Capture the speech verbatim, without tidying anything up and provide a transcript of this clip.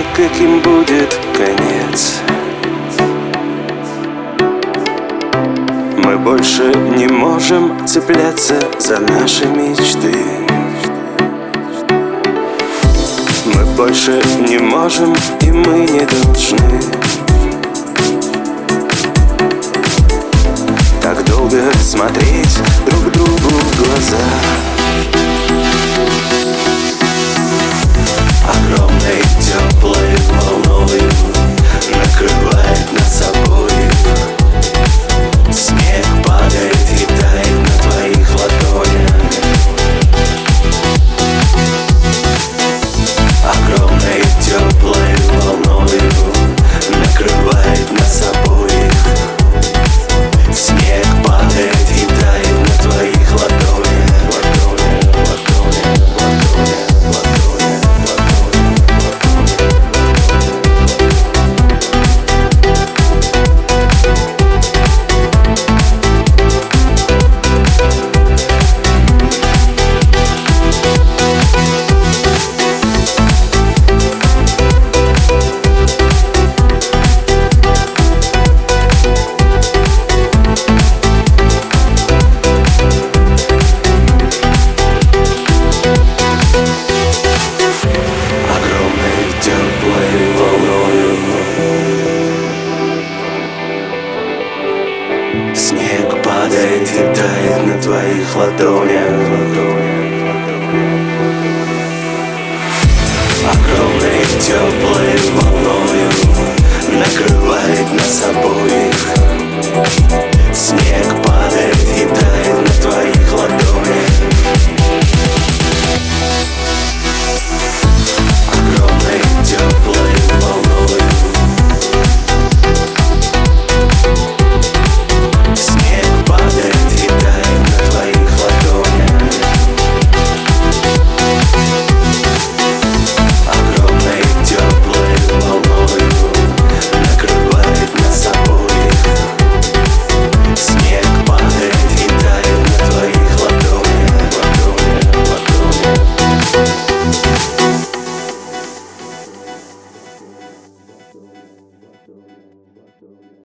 каким будет конец. Мы больше не можем цепляться за наши мечты. Мы больше не можем, и мы не должны так долго смотреть друг другу в глаза. Огромной теплой волною накрывает нас обоих. Снег падает и тает на твоих ладонях. Огромной теплой волною накрывает нас обоих. Снег падает и тает на твоих ладонях. Ладонях, ладонях, ладонях, ладонях. Снег падает и тает на твоих ладонях. Огромной теплой волною накрывает нас обоих. Снег